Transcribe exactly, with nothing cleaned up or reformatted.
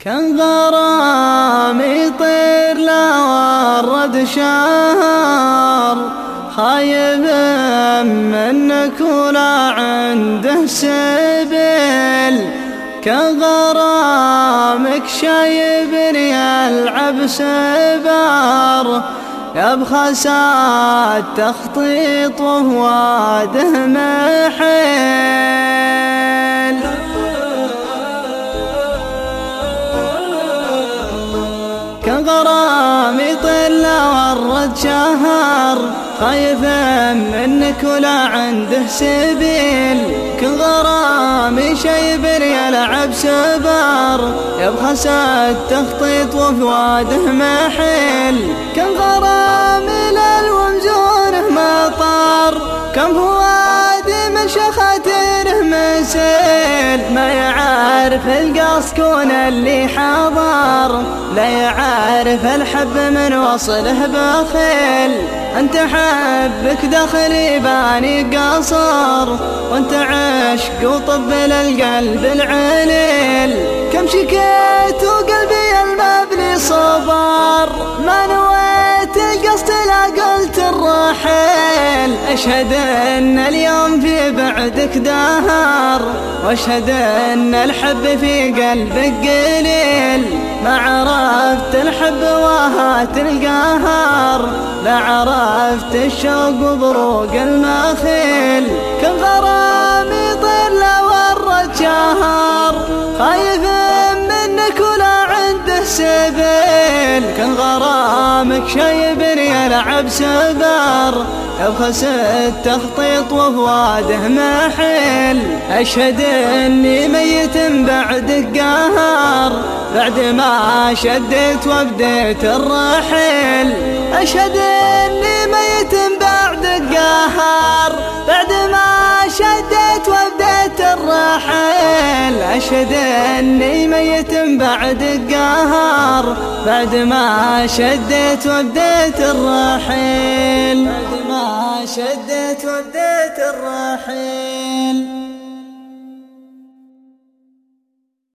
كان غرام يطير لا ورد شهر، خايب منك ولا عنده سبيل. كان غرامك شايبني يلعب سبار، يبخس التخطيط وهواده محيل. كان غرامي طل ورد شهر، خايف منك ولا عنده سبيل. كان غرامي شيبر يلعب سبار، يبخس التخطيط وفواده محيل. كان غرامي للومزونه مطار، كان فوادي من شخاتره مسيل. ما يعرف القص كون اللي حضر، لا يعرف الحب من وصله بخيل. انت حبك داخلي باني قصر، وانت عشق وطب للقلب العليل. كم شكيت وقلبي المبني صبر، ما نويت القصد لا قلت الرحيل. اشهد ان اليوم في بعدك دهر، واشهد ان الحب في قلبك قليل. ما عرفت الحب وهات القهر، لا عرفت الشوق وبروق المخيل. كان غرامي طير لا ورد شهر، خايف منك ولا عنده سبيل. كان غرامك شايبني يلعب سبار، يبخس التخطيط وفواده محيل. اشهد اني ميت بعدك قهر، بعد ما شديت وبديت الرحيل. اشهد اني ميت بعدك قهر، بعد ما شديت وبديت الرحيل. اشهد اني ميت بعدك قهر، بعد ما شديت وبديت الرحيل. بعد ما شديت وبديت الرحيل.